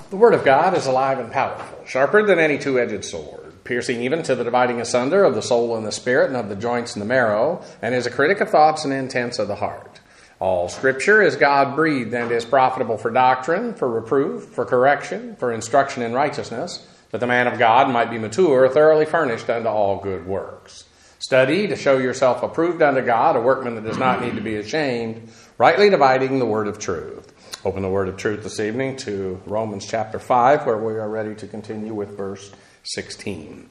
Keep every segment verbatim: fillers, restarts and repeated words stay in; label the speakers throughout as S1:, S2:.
S1: The Word of God is alive and powerful, sharper than any two-edged sword, piercing even to the dividing asunder of the soul and the spirit and of the joints and the marrow, and is a critic of thoughts and intents of the heart. All Scripture is God-breathed and is profitable for doctrine, for reproof, for correction, for instruction in righteousness, that the man of God might be mature, thoroughly furnished unto all good works. Study to show yourself approved unto God, a workman that does not need to be ashamed, rightly dividing the word of truth. Open the word of truth this evening to Romans chapter five, where we are ready to continue with verse sixteen.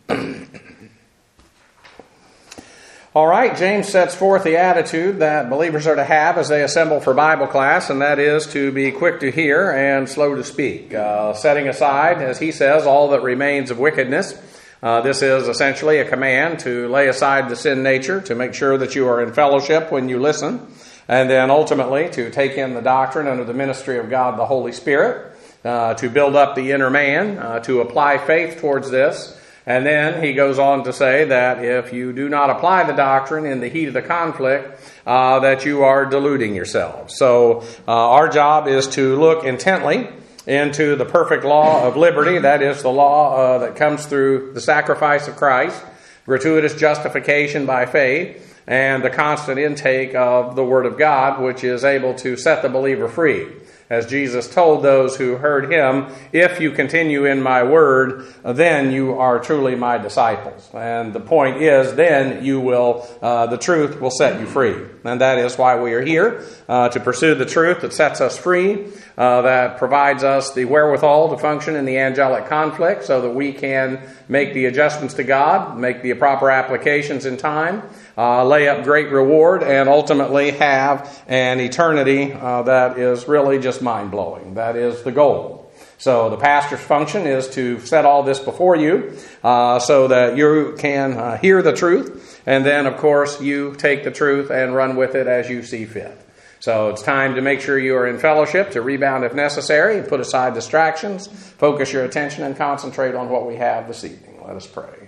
S1: All right, James sets forth the attitude that believers are to have as they assemble for Bible class, and that is to be quick to hear and slow to speak, uh, setting aside, as he says, all that remains of wickedness. Uh, this is essentially a command to lay aside the sin nature, to make sure that you are in fellowship when you listen, and then ultimately to take in the doctrine under the ministry of God the Holy Spirit, uh, to build up the inner man, uh, to apply faith towards this. And then he goes on to say that if you do not apply the doctrine in the heat of the conflict, uh, that you are deluding yourselves. So uh, our job is to look intently into the perfect law of liberty, that is the law uh, that comes through the sacrifice of Christ, gratuitous justification by faith, and the constant intake of the Word of God, which is able to set the believer free. As Jesus told those who heard him, if you continue in my word, then you are truly my disciples. And the point is, then you will, uh, the truth will set you free. And that is why we are here, uh, to pursue the truth that sets us free, uh, that provides us the wherewithal to function in the angelic conflict so that we can make the adjustments to God, make the proper applications in time, uh, lay up great reward, and ultimately have an eternity uh, that is really just mind-blowing. That is the goal. So the pastor's function is to set all this before you uh, so that you can uh, hear the truth, and then, of course, you take the truth and run with it as you see fit. So it's time to make sure you are in fellowship, to rebound if necessary, and put aside distractions, focus your attention, and concentrate on what we have this evening. Let us pray.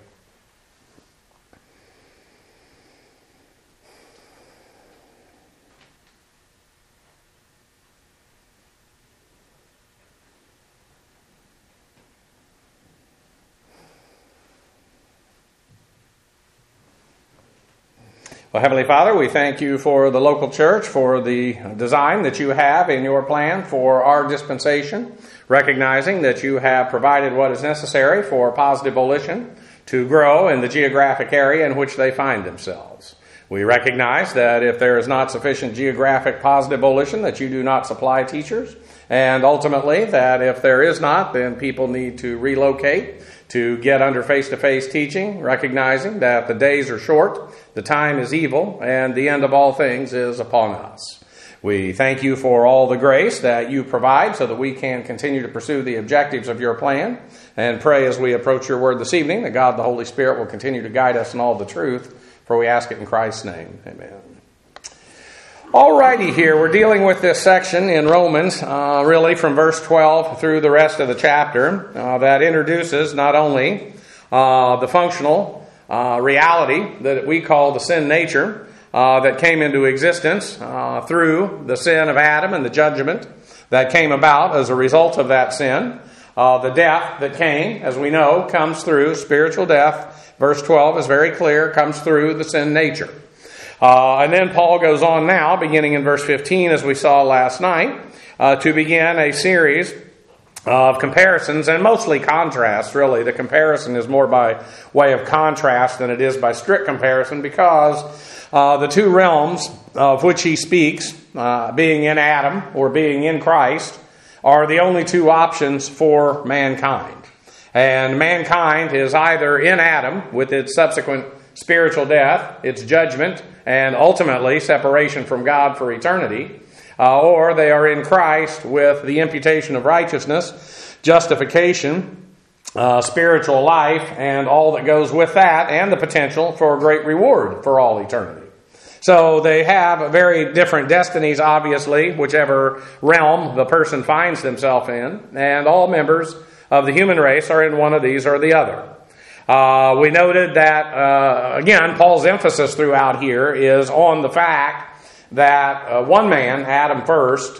S1: Well, Heavenly Father, we thank you for the local church, for the design that you have in your plan for our dispensation, recognizing that you have provided what is necessary for positive volition to grow in the geographic area in which they find themselves. We recognize that if there is not sufficient geographic positive volition, that you do not supply teachers, and ultimately that if there is not, then people need to relocate to get under face-to-face teaching, recognizing that the days are short, the time is evil, and the end of all things is upon us. We thank you for all the grace that you provide so that we can continue to pursue the objectives of your plan, and pray as we approach your word this evening that God the Holy Spirit will continue to guide us in all the truth, for we ask it in Christ's name. Amen. Alrighty, here we're dealing with this section in Romans, uh, really from verse twelve through the rest of the chapter, uh, that introduces not only uh, the functional uh, reality that we call the sin nature uh, that came into existence uh, through the sin of Adam and the judgment that came about as a result of that sin. Uh, the death that came, as we know, comes through spiritual death. Verse twelve is very clear, comes through the sin nature. Uh, and then Paul goes on now, beginning in verse fifteen, as we saw last night, uh, to begin a series of comparisons, and mostly contrasts, really. The comparison is more by way of contrast than it is by strict comparison, because uh, the two realms of which he speaks, uh, being in Adam or being in Christ, are the only two options for mankind. And mankind is either in Adam with its subsequent spiritual death, its judgment, and ultimately separation from God for eternity, uh, or they are in Christ with the imputation of righteousness, justification, uh, spiritual life, and all that goes with that, and the potential for a great reward for all eternity. So they have very different destinies, obviously, whichever realm the person finds themselves in, and all members of the human race are in one of these or the other. Uh, we noted that, uh, again, Paul's emphasis throughout here is on the fact that uh, one man, Adam first,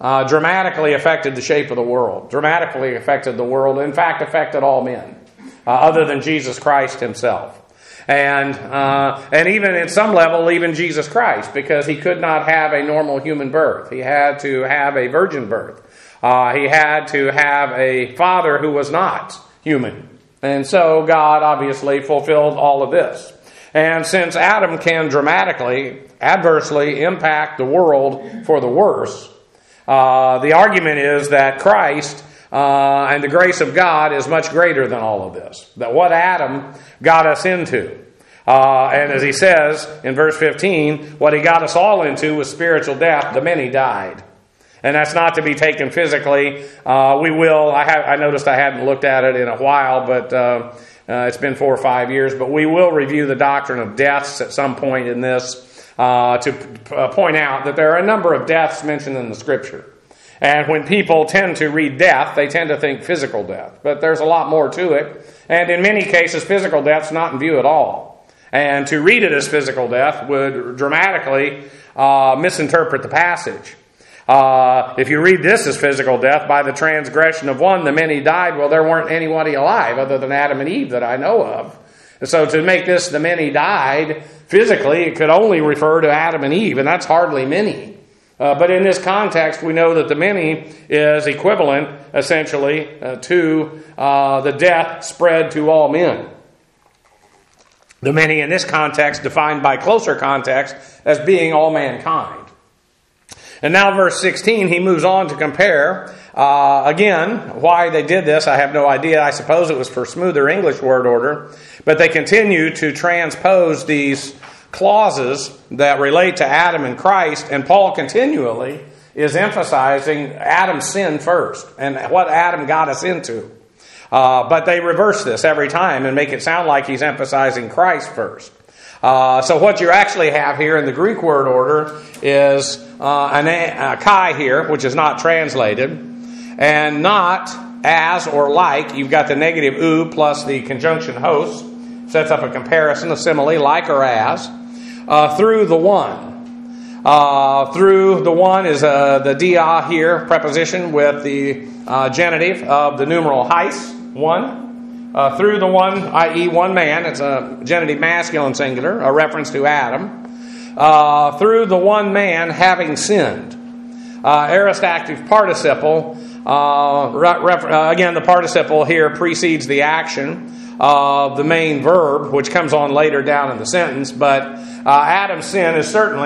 S1: uh, dramatically affected the shape of the world, dramatically affected the world, in fact, affected all men, uh, other than Jesus Christ himself. And uh, and even at some level, even Jesus Christ, because he could not have a normal human birth. He had to have a virgin birth. Uh, he had to have a father who was not human. And so God obviously fulfilled all of this. And since Adam can dramatically, adversely impact the world for the worse, uh, the argument is that Christ uh, and the grace of God is much greater than all of this. That what Adam got us into, uh, and as he says in verse fifteen, what he got us all into was spiritual death. The many died. And that's not to be taken physically. Uh, we will, I, have, I noticed I hadn't looked at it in a while, but uh, uh, it's been four or five years. But we will review the doctrine of deaths at some point in this uh, to p- uh, point out that there are a number of deaths mentioned in the Scripture. And when people tend to read death, they tend to think physical death. But there's a lot more to it. And in many cases, physical death's not in view at all. And to read it as physical death would dramatically uh, misinterpret the passage. Uh, if you read this as physical death, by the transgression of one, the many died. Well, there weren't anybody alive other than Adam and Eve that I know of. And so to make this the many died, physically, it could only refer to Adam and Eve, and that's hardly many. Uh, but in this context, we know that the many is equivalent, essentially, uh, to uh, the death spread to all men. The many in this context defined by closer context as being all mankind. And now verse sixteen, he moves on to compare. Uh, again, why they did this, I have no idea. I suppose it was for smoother English word order. But they continue to transpose these clauses that relate to Adam and Christ. And Paul continually is emphasizing Adam's sin first and what Adam got us into. Uh, but they reverse this every time and make it sound like he's emphasizing Christ first. Uh, so what you actually have here in the Greek word order is uh, an a, a chi here, which is not translated, and not as or like. You've got the negative u plus the conjunction host, sets up a comparison, a simile, like or as, uh, through the one. Uh, through the one is uh, the dia here preposition with the uh, genitive of the numeral heis, one. Uh, through the one, that is one man, it's a genitive masculine singular, a reference to Adam. Uh, through the one man having sinned. Uh, aorist active participle. Uh, re- refer- uh, again, the participle here precedes the action of the main verb, which comes on later down in the sentence. But uh, Adam's sin is certainly,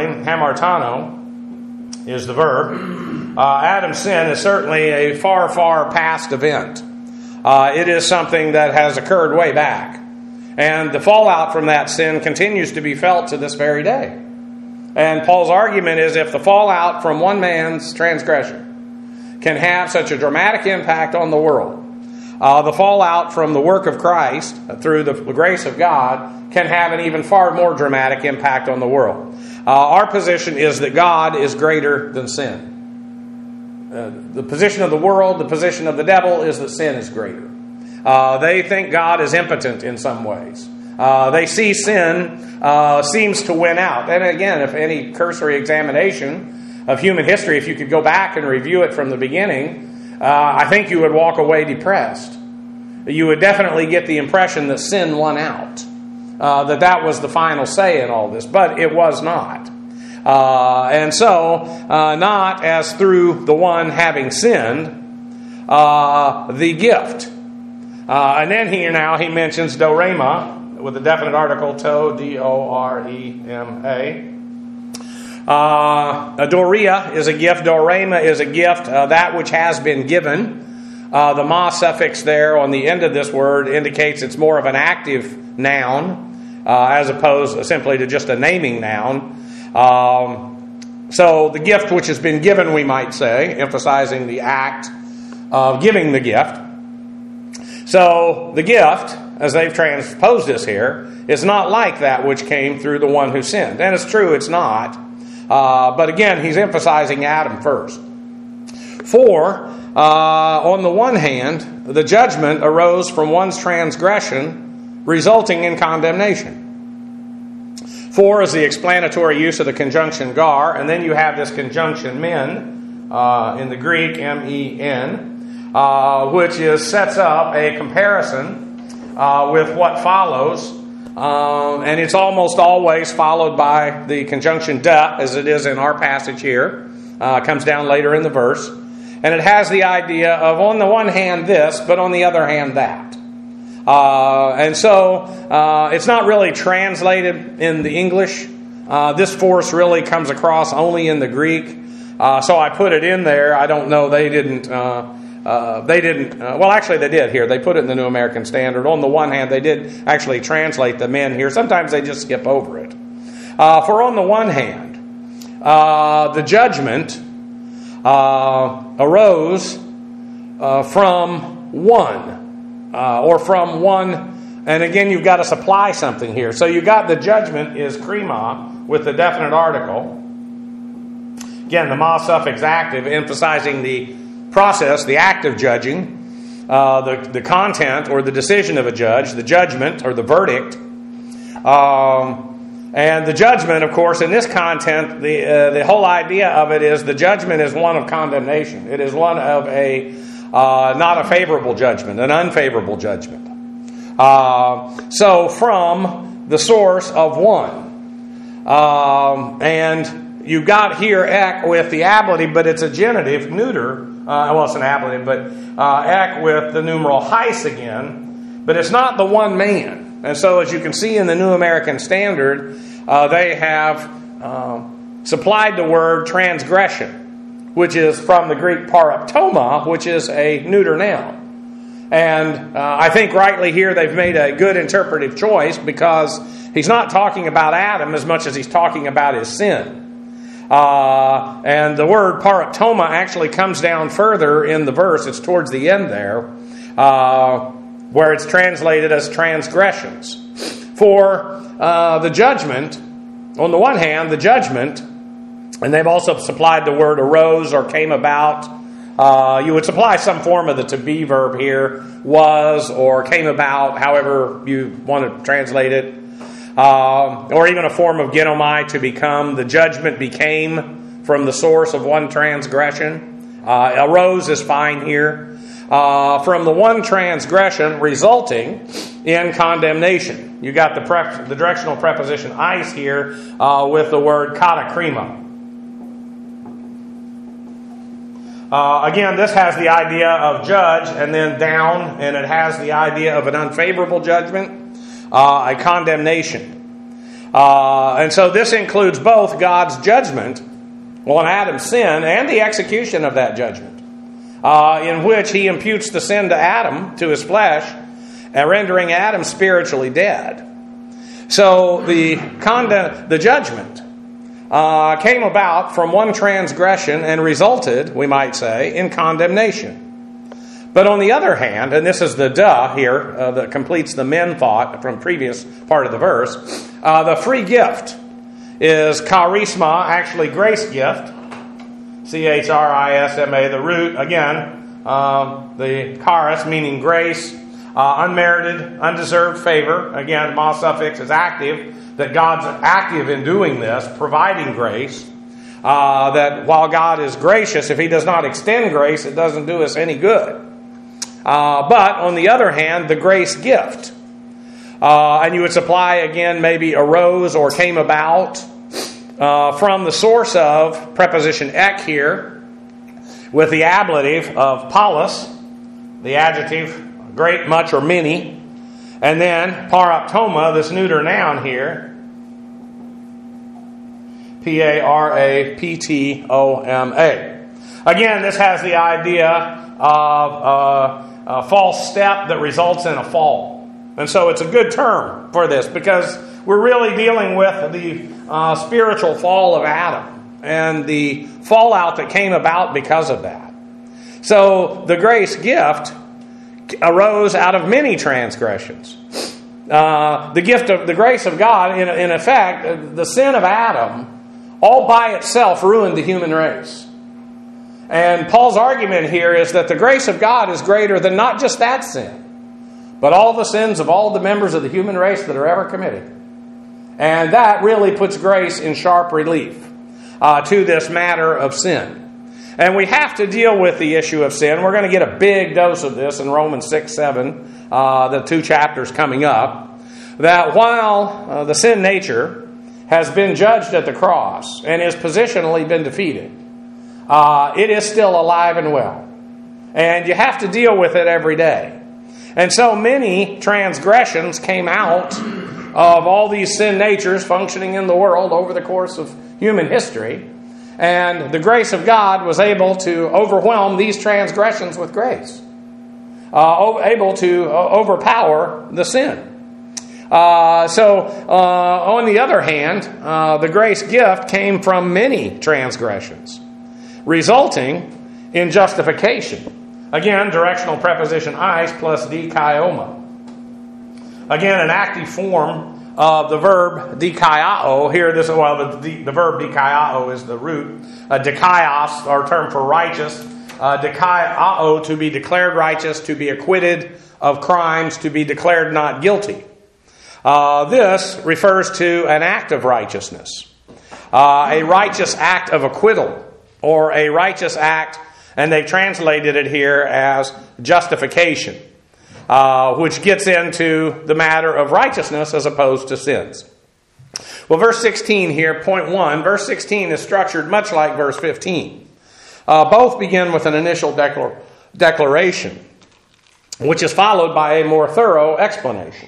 S1: hamartano is the verb. Uh, Adam's sin is certainly a far, far past event. Uh, it is something that has occurred way back. And the fallout from that sin continues to be felt to this very day. And Paul's argument is if the fallout from one man's transgression can have such a dramatic impact on the world, uh, the fallout from the work of Christ through the grace of God can have an even far more dramatic impact on the world. Uh, our position is that God is greater than sin. Uh, the position of the world, the position of the devil is that sin is greater. Uh, they think God is impotent in some ways. Uh, they see sin uh, seems to win out. And again, if any cursory examination of human history, if you could go back and review it from the beginning, uh, I think you would walk away depressed. You would definitely get the impression that sin won out. Uh, that that was the final say in all this. But it was not. Uh, and so, uh, not as through the one having sinned, uh, the gift. Uh, and then here now he mentions dorema with a definite article, to, D O R E M A. Uh, a doria is a gift, dorema is a gift, uh, that which has been given. Uh, the ma suffix there on the end of this word indicates it's more of an active noun, uh, as opposed simply to just a naming noun. Um, so the gift which has been given, we might say, emphasizing the act of giving the gift. So the gift, as they've transposed this here, is not like that which came through the one who sinned. And it's true, it's not. Uh, but again, he's emphasizing Adam first. For, uh, on the one hand, the judgment arose from one's transgression, resulting in condemnation. For is the explanatory use of the conjunction gar, and then you have this conjunction min, uh, in the Greek, M E N, uh, which is sets up a comparison uh, with what follows. Um, and it's almost always followed by the conjunction "da," as it is in our passage here. Uh, comes down later in the verse. And it has the idea of, on the one hand, this, but on the other hand, that. Uh, and so, uh, it's not really translated in the English. Uh, this force really comes across only in the Greek. Uh, so I put it in there. I don't know. They didn't... Uh, Uh, they didn't, uh, well actually they did here. They put it in the New American Standard. On the one hand, they did actually translate them in here. Sometimes they just skip over it. Uh, for on the one hand, uh, the judgment uh, arose uh, from one, uh, or from one, and again you've got to supply something here. So you got the judgment is krima with the definite article. Again, the ma suffix active, emphasizing the process, the act of judging, uh, the, the content or the decision of a judge, the judgment or the verdict. Um, and the judgment, of course, in this content, the uh, the whole idea of it is the judgment is one of condemnation. It is one of a uh, not a favorable judgment, an unfavorable judgment. Uh, so from the source of one. Um, and you've got here ek with the ablative, but it's a genitive, neuter. Uh, well, it's an ablative, but uh, ek with the numeral heis again. But it's not the one man. And so as you can see in the New American Standard, uh, they have uh, supplied the word transgression, which is from the Greek paraptoma, which is a neuter noun. And uh, I think rightly here they've made a good interpretive choice, because he's not talking about Adam as much as he's talking about his sin. Uh, and the word paraptoma actually comes down further in the verse. It's towards the end there, uh, where it's translated as transgressions. For uh, the judgment, on the one hand, the judgment, and they've also supplied the word arose or came about. Uh, you would supply some form of the to be verb here, was or came about, however you want to translate it. Uh, or even a form of genomai, to become. The judgment became from the source of one transgression. Uh, arose is fine here. Uh, from the one transgression resulting in condemnation. You got the prep, the directional preposition eis here uh, with the word katakrima. Uh, again, this has the idea of judge and then down, and it has the idea of an unfavorable judgment. Uh, a condemnation. Uh, and so this includes both God's judgment on Adam's sin and the execution of that judgment, uh, in which he imputes the sin to Adam, to his flesh, and rendering Adam spiritually dead. So the condemn, the judgment uh, came about from one transgression and resulted, we might say, in condemnation. But on the other hand, and this is the duh here uh, that completes the men thought from previous part of the verse, uh, the free gift is charisma, actually grace gift, C H R I S M A, the root, again, uh, the charis meaning grace, uh, unmerited, undeserved favor. Again, ma suffix is active, that God's active in doing this, providing grace. Uh, that while God is gracious, if he does not extend grace, it doesn't do us any good. Uh, but, on the other hand, the grace gift. Uh, and you would supply, again, maybe arose or came about uh, from the source of preposition ek here, with the ablative of paulus, the adjective, great, much, or many. And then paraptoma, this neuter noun here, P A R A P T O M A. Again, this has the idea of uh, a false step that results in a fall. And so it's a good term for this, because we're really dealing with the uh, spiritual fall of Adam and the fallout that came about because of that. So the grace gift arose out of many transgressions. Uh, the gift of the grace of God, in, in effect, the sin of Adam, all by itself ruined the human race. And Paul's argument here is that the grace of God is greater than not just that sin, but all the sins of all the members of the human race that are ever committed. And that really puts grace in sharp relief uh, to this matter of sin. And we have to deal with the issue of sin. We're going to get a big dose of this in Romans six, seven, uh, the two chapters coming up. That while uh, the sin nature has been judged at the cross and is positionally been defeated, uh, it is still alive and well. And you have to deal with it every day. And so many transgressions came out of all these sin natures functioning in the world over the course of human history. And the grace of God was able to overwhelm these transgressions with grace. Uh, able to uh, overpower the sin. Uh, so, uh, on the other hand, uh, the grace gift came from many transgressions, resulting in justification. Again, directional preposition eis plus dikaioma. Again, an active form of the verb dikaiao. Here, this well, the, the verb dikaiao is the root. Uh, dikaios, our term for righteous. Uh, dikaiao, to be declared righteous, to be acquitted of crimes, to be declared not guilty. Uh, this refers to an act of righteousness, uh, a righteous act of acquittal, or a righteous act, and they've translated it here as justification. Uh, which gets into the matter of righteousness as opposed to sins. Well, verse sixteen here, point one, verse sixteen is structured much like verse fifteen. Uh, both begin with an initial declar- declaration, which is followed by a more thorough explanation.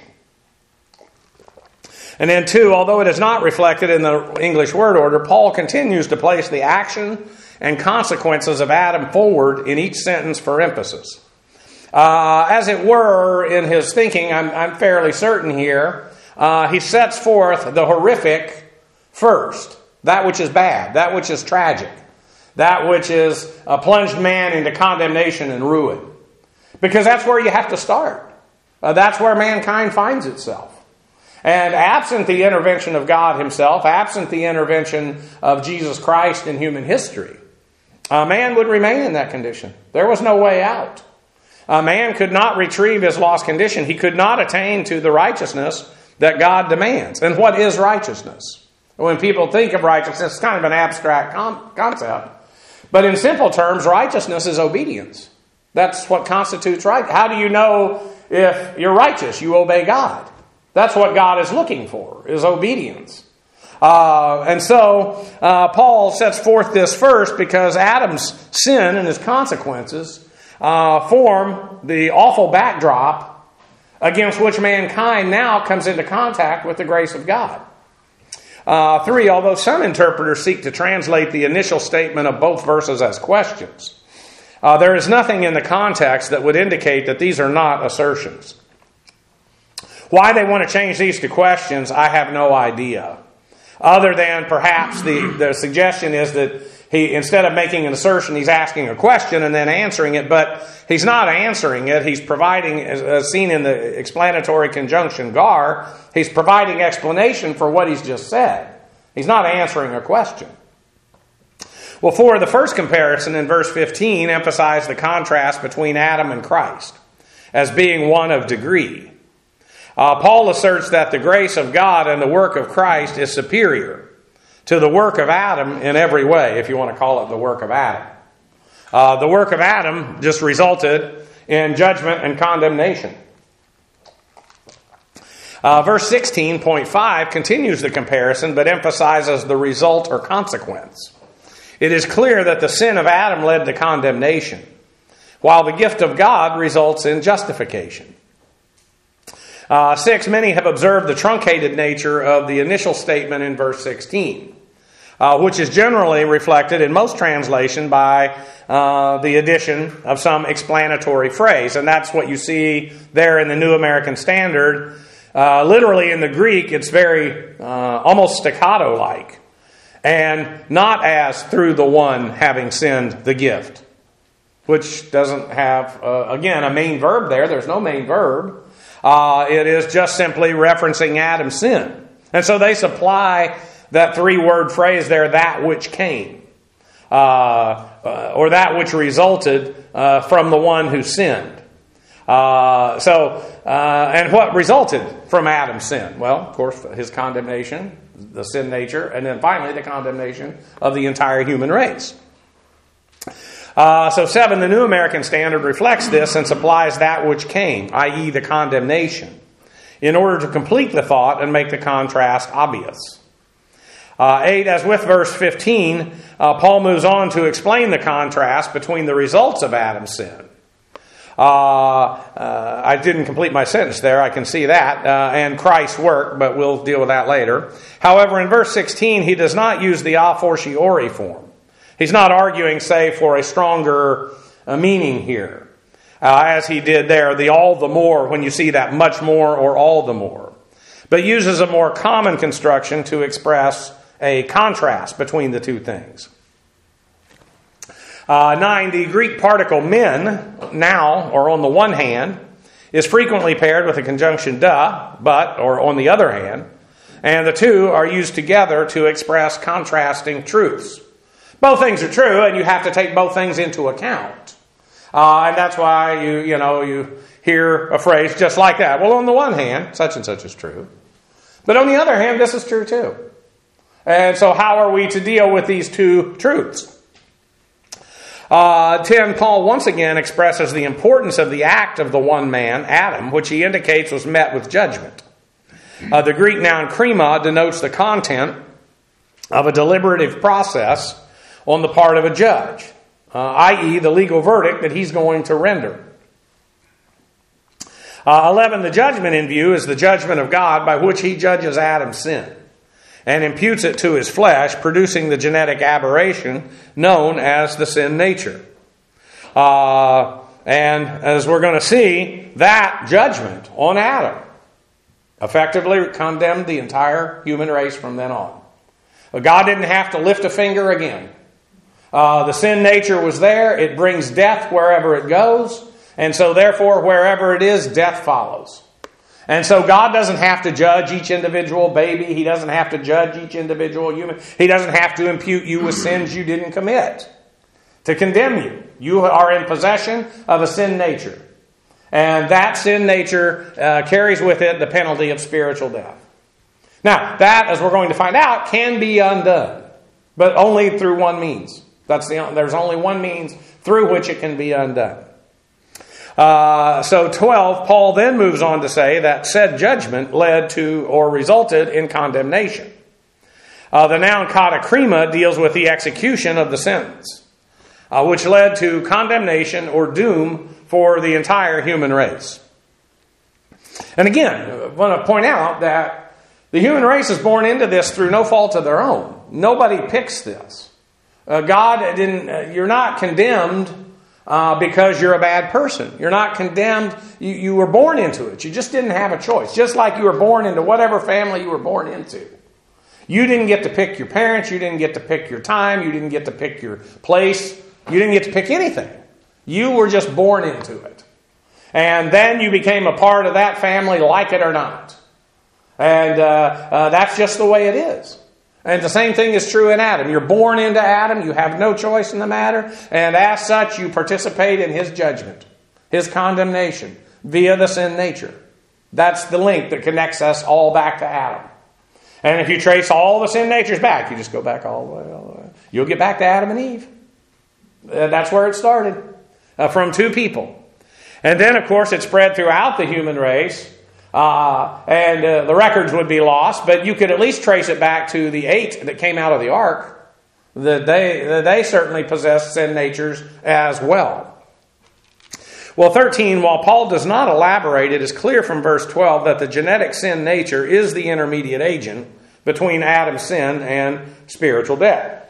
S1: And then two, although it is not reflected in the English word order, Paul continues to place the action and consequences of Adam forward in each sentence for emphasis. Uh, as it were, in his thinking, I'm, I'm fairly certain here, uh, he sets forth the horrific first. That which is bad, that which is tragic, that which is uh, plunged man into condemnation and ruin. Because that's where you have to start. Uh, that's where mankind finds itself. And absent the intervention of God himself, absent the intervention of Jesus Christ in human history, a man would remain in that condition. There was no way out. A man could not retrieve his lost condition. He could not attain to the righteousness that God demands. And what is righteousness? When people think of righteousness, it's kind of an abstract com- concept. But in simple terms, righteousness is obedience. That's what constitutes right. How do you know if you're righteous? You obey God. That's what God is looking for, is obedience. Uh, and so uh, Paul sets forth this first because Adam's sin and his consequences Uh, form the awful backdrop against which mankind now comes into contact with the grace of God. Uh, three, although some interpreters seek to translate the initial statement of both verses as questions, uh, there is nothing in the context that would indicate that these are not assertions. Why they want to change these to questions, I have no idea. Other than perhaps the, the suggestion is that he, instead of making an assertion, he's asking a question and then answering it, but he's not answering it. He's providing, as seen in the explanatory conjunction gar, he's providing explanation for what he's just said. He's not answering a question. Well, for the first comparison in verse fifteen, emphasized the contrast between Adam and Christ as being one of degree. Uh, Paul asserts that the grace of God and the work of Christ is superior to the work of Adam in every way, if you want to call it the work of Adam. Uh, the work of Adam just resulted in judgment and condemnation. Uh, verse sixteen point five continues the comparison, but emphasizes the result or consequence. It is clear that the sin of Adam led to condemnation, while the gift of God results in justification. Uh, six, many have observed the truncated nature of the initial statement in verse sixteen. Uh, which is generally reflected in most translation by uh, the addition of some explanatory phrase. And that's what you see there in the New American Standard. Uh, literally in the Greek, it's very uh, almost staccato-like. And not as through the one having sinned the gift. Which doesn't have, uh, again, a main verb there. There's no main verb. Uh, it is just simply referencing Adam's sin. And so they supply that three-word phrase there, that which came, uh, uh, or that which resulted uh, from the one who sinned. Uh, so, uh, and what resulted from Adam's sin? Well, of course, his condemnation, the sin nature, and then finally the condemnation of the entire human race. Uh, so seven, the New American Standard reflects this and supplies that which came, that is the condemnation, in order to complete the thought and make the contrast obvious. Uh, eight, as with verse fifteen, uh, Paul moves on to explain the contrast between the results of Adam's sin. Uh, uh, I didn't complete my sentence there, I can see that, uh, and Christ's work, but we'll deal with that later. However, in verse sixteen, he does not use the a fortiori form. He's not arguing, say, for a stronger uh, meaning here, uh, as he did there, the all the more, when you see that much more or all the more, but uses a more common construction to express a contrast between the two things. Uh, nine, the Greek particle men, now, or on the one hand, is frequently paired with the conjunction da, but, or on the other hand, and the two are used together to express contrasting truths. Both things are true, and you have to take both things into account. Uh, and that's why you, you know, you hear a phrase just like that. Well, on the one hand, such and such is true. But on the other hand, this is true too. And so how are we to deal with these two truths? Uh, ten, Paul once again expresses the importance of the act of the one man, Adam, which he indicates was met with judgment. Uh, the Greek noun krima denotes the content of a deliberative process on the part of a judge, uh, that is the legal verdict that he's going to render. Uh, eleven, the judgment in view is the judgment of God by which he judges Adam's sin and imputes it to his flesh, producing the genetic aberration known as the sin nature. Uh, and as we're going to see, that judgment on Adam effectively condemned the entire human race from then on. God didn't have to lift a finger again. Uh, the sin nature was there. It brings death wherever it goes. And so therefore, wherever it is, death follows. And so God doesn't have to judge each individual baby. He doesn't have to judge each individual human. He doesn't have to impute you with sins you didn't commit to condemn you. You are in possession of a sin nature. And that sin nature uh, carries with it the penalty of spiritual death. Now, that, as we're going to find out, can be undone. But only through one means. That's the, there's only one means through which it can be undone. Uh, so twelve, Paul then moves on to say that said judgment led to or resulted in condemnation. Uh, the noun katakrima deals with the execution of the sentence, uh, which led to condemnation or doom for the entire human race. And again, I want to point out that the human race is born into this through no fault of their own. Nobody picks this. Uh, God didn't. Uh, you're not condemned Uh, because you're a bad person. You're not condemned. You, you were born into it. You just didn't have a choice. Just like you were born into whatever family you were born into. You didn't get to pick your parents. You didn't get to pick your time. You didn't get to pick your place. You didn't get to pick anything. You were just born into it. And then you became a part of that family, like it or not. And uh, uh, that's just the way it is. And the same thing is true in Adam. You're born into Adam. You have no choice in the matter. And as such, you participate in his judgment, his condemnation, via the sin nature. That's the link that connects us all back to Adam. And if you trace all the sin natures back, you just go back all the way, all the way. You'll get back to Adam and Eve. Uh, that's where it started, uh, from two people. And then, of course, it spread throughout the human race. Uh, and uh, the records would be lost, but you could at least trace it back to the eight that came out of the ark. That they, that they certainly possessed sin natures as well. Well, thirteen, while Paul does not elaborate, it is clear from verse twelve that the genetic sin nature is the intermediate agent between Adam's sin and spiritual death.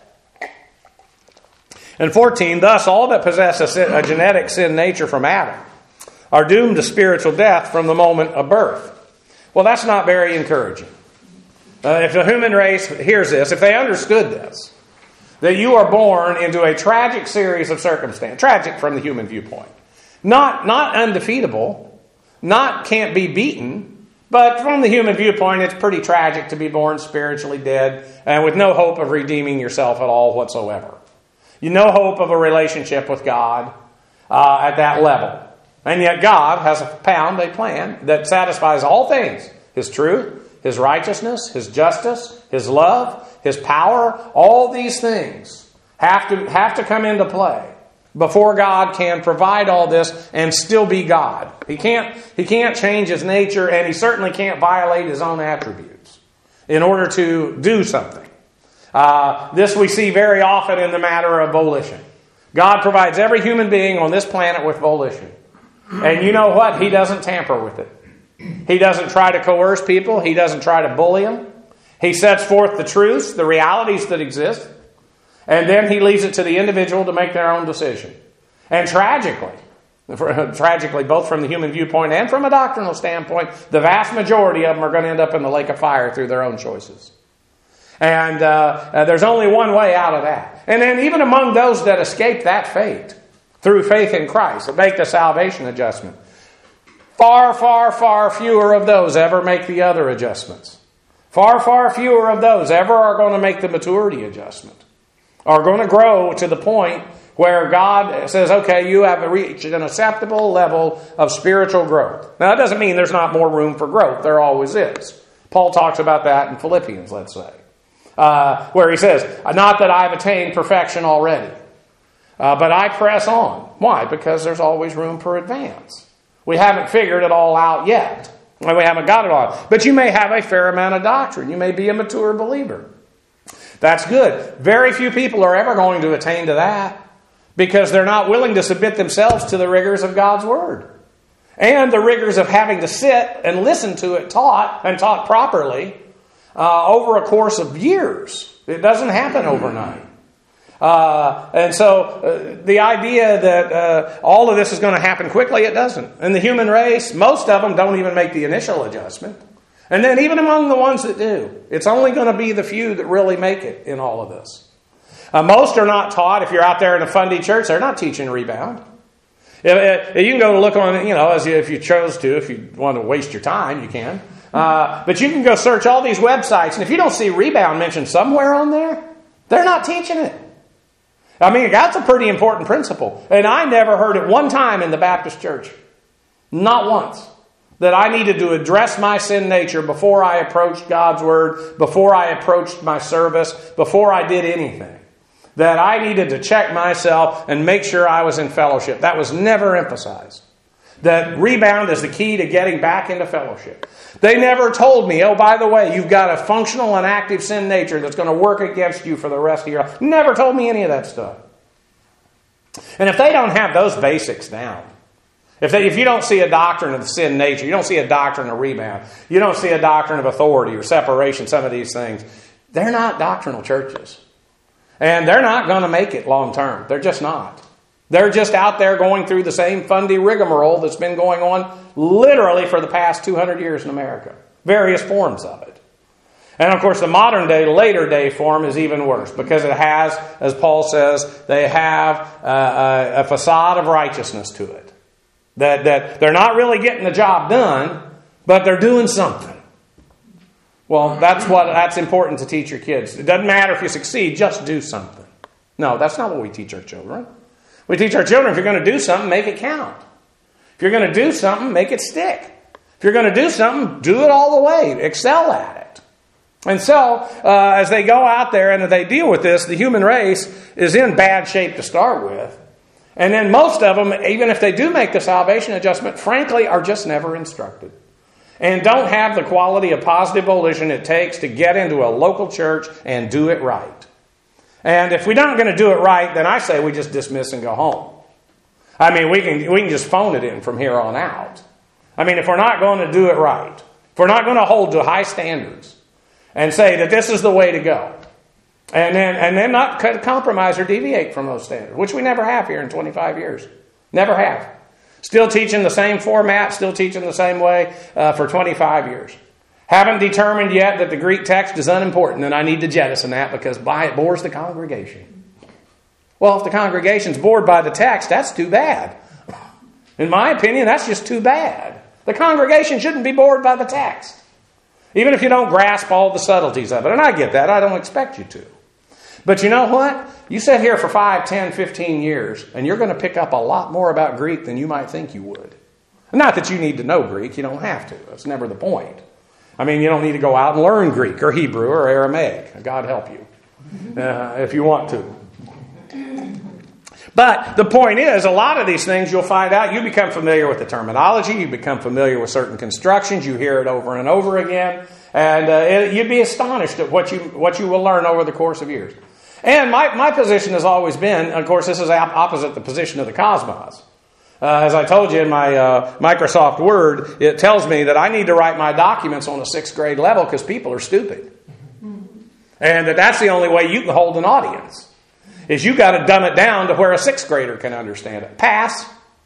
S1: And fourteen, thus all that possess a, sin, a genetic sin nature from Adam are doomed to spiritual death from the moment of birth. Well, that's not very encouraging. Uh, if the human race hears this, if they understood this, that you are born into a tragic series of circumstances, tragic from the human viewpoint, not, not undefeatable, not can't be beaten, but from the human viewpoint, it's pretty tragic to be born spiritually dead and with no hope of redeeming yourself at all whatsoever. You no hope of a relationship with God uh, at that level. And yet God has found a plan that satisfies all things. His truth, His righteousness, His justice, His love, His power, all these things have to, have to come into play before God can provide all this and still be God. He can't, he can't change his nature, and he certainly can't violate his own attributes in order to do something. Uh, this we see very often in the matter of volition. God provides every human being on this planet with volition. And you know what? He doesn't tamper with it. He doesn't try to coerce people. He doesn't try to bully them. He sets forth the truths, the realities that exist, and then he leaves it to the individual to make their own decision. And tragically, tragically, both from the human viewpoint and from a doctrinal standpoint, the vast majority of them are going to end up in the lake of fire through their own choices. And uh, uh, there's only one way out of that. And then even among those that escape that fate through faith in Christ, that make the salvation adjustment, far, far, far fewer of those ever make the other adjustments. Far, far fewer of those ever are going to make the maturity adjustment, are going to grow to the point where God says, okay, you have reached an acceptable level of spiritual growth. Now, that doesn't mean there's not more room for growth. There always is. Paul talks about that in Philippians, let's say, uh, where he says, not that I've attained perfection already, uh, but I press on. Why? Because there's always room for advance. We haven't figured it all out yet. And we haven't got it all. But you may have a fair amount of doctrine. You may be a mature believer. That's good. Very few people are ever going to attain to that because they're not willing to submit themselves to the rigors of God's Word. And the rigors of having to sit and listen to it taught, and taught properly, uh, over a course of years. It doesn't happen overnight. Uh, and so uh, the idea that uh, all of this is going to happen quickly, it doesn't. In the human race, most of them don't even make the initial adjustment. And then even among the ones that do, it's only going to be the few that really make it in all of this. Uh, most are not taught. If you're out there in a fundy church, they're not teaching rebound. If, if you can go look on, you know, as you, if you chose to, if you want to waste your time, you can. Uh, but you can go search all these websites, and if you don't see rebound mentioned somewhere on there, they're not teaching it. I mean, that's a pretty important principle. And I never heard it one time in the Baptist church. Not once. That I needed to address my sin nature before I approached God's Word, before I approached my service, before I did anything. That I needed to check myself and make sure I was in fellowship. That was never emphasized. That rebound is the key to getting back into fellowship. They never told me, oh, by the way, you've got a functional and active sin nature that's going to work against you for the rest of your life. Never told me any of that stuff. And if they don't have those basics down, if they, if you don't see a doctrine of the sin nature, you don't see a doctrine of rebound, you don't see a doctrine of authority or separation, some of these things, they're not doctrinal churches. And they're not going to make it long term. They're just not. They're just out there going through the same fundy rigmarole that's been going on literally for the past two hundred years in America. Various forms of it. And of course the modern day, later day form is even worse because it has, as Paul says, they have a, a, a facade of righteousness to it. That, that they're not really getting the job done, but they're doing something. Well, that's what that's important to teach your kids. It doesn't matter if you succeed, just do something. No, that's not what we teach our children. We teach our children, if you're going to do something, make it count. If you're going to do something, make it stick. If you're going to do something, do it all the way. Excel at it. And so, uh, as they go out there and they deal with this, the human race is in bad shape to start with. And then most of them, even if they do make the salvation adjustment, frankly, are just never instructed. And don't have the quality of positive volition it takes to get into a local church and do it right. And if we're not going to do it right, then I say we just dismiss and go home. I mean, we can we can just phone it in from here on out. I mean, if we're not going to do it right, if we're not going to hold to high standards and say that this is the way to go, and then and then not compromise or deviate from those standards, which we never have here in twenty-five years. Never have. Still teaching the same format, still teaching the same way uh, for twenty-five years. Haven't determined yet that the Greek text is unimportant and I need to jettison that because by it bores the congregation. Well, if the congregation's bored by the text, that's too bad. In my opinion, that's just too bad. The congregation shouldn't be bored by the text. Even if you don't grasp all the subtleties of it. And I get that. I don't expect you to. But you know what? You sit here for five, ten, fifteen years and you're going to pick up a lot more about Greek than you might think you would. Not that you need to know Greek. You don't have to. That's never the point. I mean, you don't need to go out and learn Greek or Hebrew or Aramaic. God help you uh, if you want to. But the point is, a lot of these things you'll find out, you become familiar with the terminology, you become familiar with certain constructions, you hear it over and over again, and uh, it, you'd be astonished at what you what you will learn over the course of years. And my, my position has always been, of course, this is opposite the position of the cosmos. Uh, as I told you in my uh, Microsoft Word, it tells me that I need to write my documents on a sixth grade level because people are stupid. And that that's the only way you can hold an audience. Is you got to dumb it down to where a sixth grader can understand it. Pass.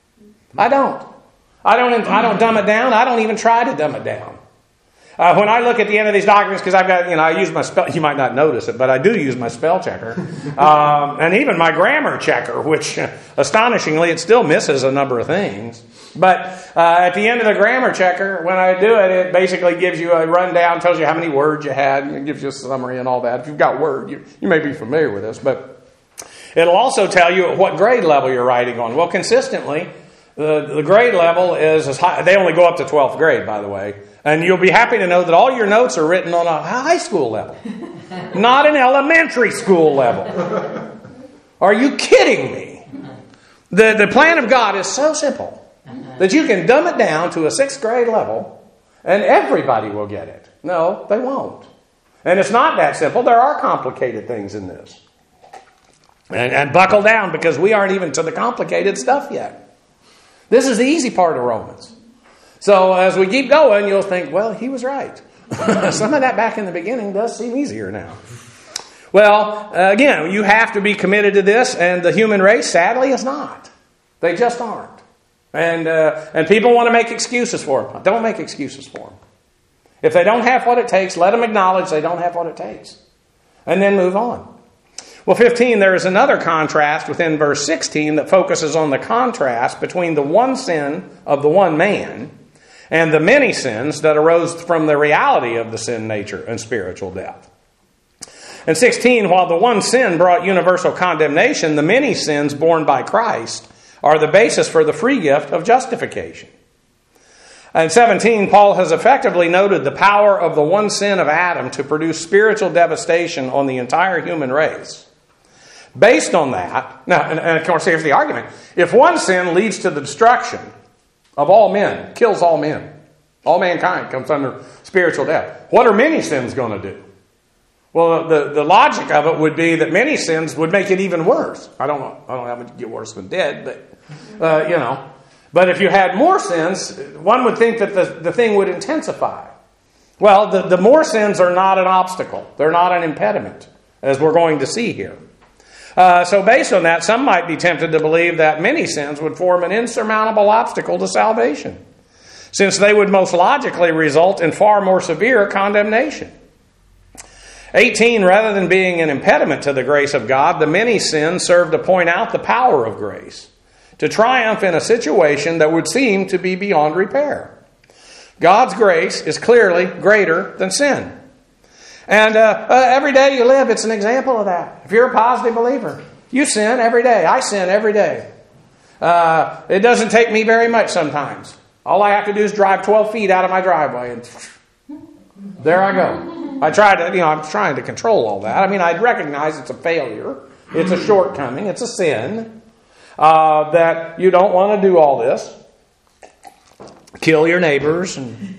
S1: I don't. I don't. I don't dumb it down. I don't even try to dumb it down. Uh, when I look at the end of these documents, because I've got, you know, I use my spell. You might not notice it, but I do use my spell checker, um, and even my grammar checker, which astonishingly it still misses a number of things. But uh, at the end of the grammar checker, when I do it, it basically gives you a rundown, tells you how many words you had, and it gives you a summary and all that. If you've got Word, you, you may be familiar with this, but it'll also tell you at what grade level you're writing on. Well, consistently, the, the grade level is as high. They only go up to twelfth grade, by the way. And you'll be happy to know that all your notes are written on a high school level, not an elementary school level. Are you kidding me? The, the plan of God is so simple that you can dumb it down to a sixth grade level and everybody will get it. No, they won't. And it's not that simple. There are complicated things in this. And, and buckle down, because we aren't even to the complicated stuff yet. This is the easy part of Romans. So as we keep going, you'll think, well, he was right. Some of that back in the beginning does seem easier now. Well, uh, again, you have to be committed to this, and the human race, sadly, is not. They just aren't. And uh, and people want to make excuses for them. Don't make excuses for them. If they don't have what it takes, let them acknowledge they don't have what it takes. And then move on. Well, fifteen, there is another contrast within verse sixteen that focuses on the contrast between the one sin of the one man and the many sins that arose from the reality of the sin nature and spiritual death. In sixteen, while the one sin brought universal condemnation, the many sins borne by Christ are the basis for the free gift of justification. In seventeen, Paul has effectively noted the power of the one sin of Adam to produce spiritual devastation on the entire human race. Based on that, now, and, and of course, here's the argument. If one sin leads to the destruction of all men, kills all men, all mankind comes under spiritual death, what are many sins going to do? Well, the, the logic of it would be that many sins would make it even worse. I don't know. I don't know how it get worse than dead, but, uh, you know. But if you had more sins, one would think that the, the thing would intensify. Well, the, the more sins are not an obstacle. They're not an impediment, as we're going to see here. Uh, so based on that, some might be tempted to believe that many sins would form an insurmountable obstacle to salvation, since they would most logically result in far more severe condemnation. eighteen, rather than being an impediment to the grace of God, the many sins serve to point out the power of grace, to triumph in a situation that would seem to be beyond repair. God's grace is clearly greater than sin. And uh, uh, every day you live, it's an example of that. If you're a positive believer, you sin every day. I sin every day. Uh, it doesn't take me very much sometimes. All I have to do is drive twelve feet out of my driveway, and there I go. I try to, you know, I'm trying to control all that. I mean, I recognize it's a failure. It's a shortcoming. It's a sin. Uh, that you don't want to do all this. Kill your neighbors and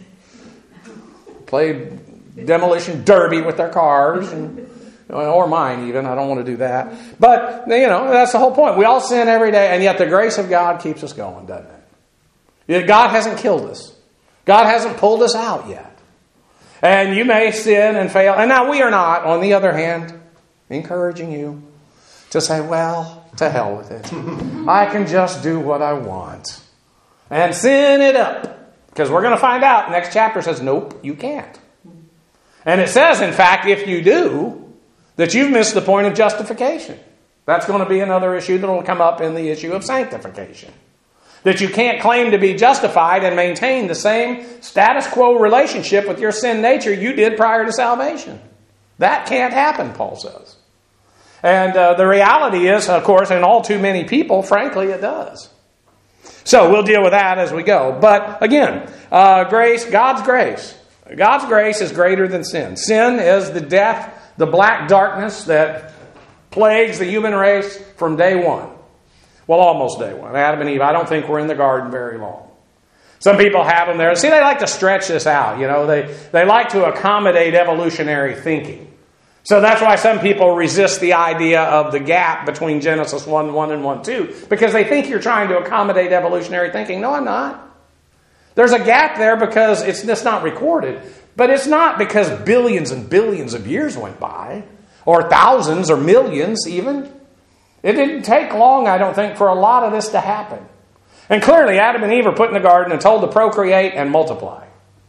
S1: play demolition derby with their cars, and or mine even. I don't want to do that. But, you know, that's the whole point. We all sin every day, and yet the grace of God keeps us going, doesn't it? God hasn't killed us. God hasn't pulled us out yet. And you may sin and fail. And now we are not, on the other hand, encouraging you to say, well, to hell with it. I can just do what I want. And sin it up. Because we're going to find out. Next chapter says, nope, you can't. And it says, in fact, if you do, that you've missed the point of justification. That's going to be another issue that will come up in the issue of sanctification. That you can't claim to be justified and maintain the same status quo relationship with your sin nature you did prior to salvation. That can't happen, Paul says. And uh, the reality is, of course, in all too many people, frankly, it does. So we'll deal with that as we go. But again, uh, grace, God's grace. God's grace is greater than sin. Sin is the death, the black darkness that plagues the human race from day one. Well, almost day one. Adam and Eve, I don't think were in the garden very long. Some people have them there. See, they like to stretch this out. You know, they, they like to accommodate evolutionary thinking. So that's why some people resist the idea of the gap between Genesis one one and one two, because they think you're trying to accommodate evolutionary thinking. No, I'm not. There's a gap there because it's just not recorded. But it's not because billions and billions of years went by, or thousands or millions even. It didn't take long, I don't think, for a lot of this to happen. And clearly, Adam and Eve are put in the garden and told to procreate and multiply.